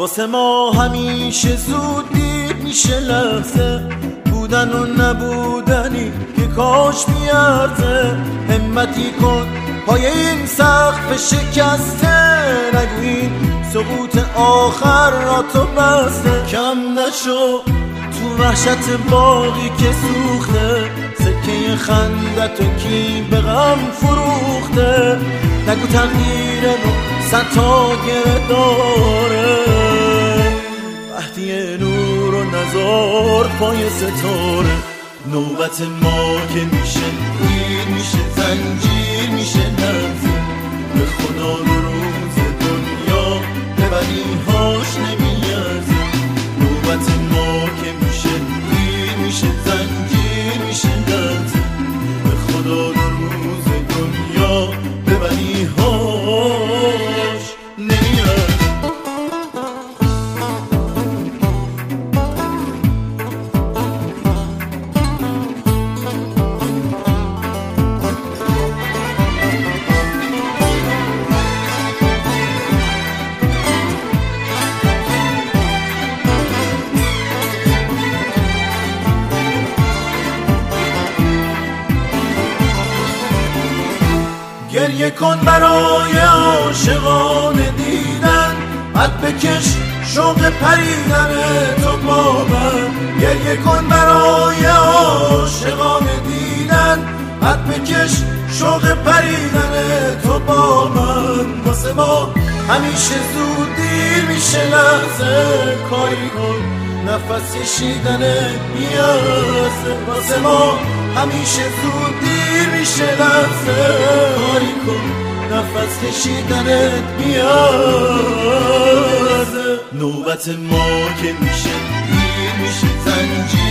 واسه ما همیشه زود دیر میشه لحظه، بودن و نبودنی که کاش میارزه. همتی کن پای این سقف شکسته، نگو این سقوط آخر را تو بسته. کم نشو تو وحشت باقی که سوخته، سکه خندت و کی به غم فروخته. نگو تقدیر رو ستا گره داره، وحدی نور و نزار پای ستاره. نوبت ما که میشه دیر میشه زنجیر میشه نفسه، به خدا دو روز دنیا ببریهاش نمیارزه. نوبت ما که میشه دیر میشه زنجیر میشه نفسه، به خدا دو روز دنیا ببریهاش نمیارزه. گریه کن برای عاشقان دیدن، حد بکش شوق پریدن تو با من. گریه کن برای عاشقان دیدن، حد بکش شوق پریدن تو با من. واسه ما همیشه زود دیر میشه لحظه، کاری کن نفس کشیدن میارزه. واسه ما همیشه زود دیر میشه لحظه، کاری کن نفس کشیدنت میارزه. نوبت ما که میشه دیر میشه زنجیر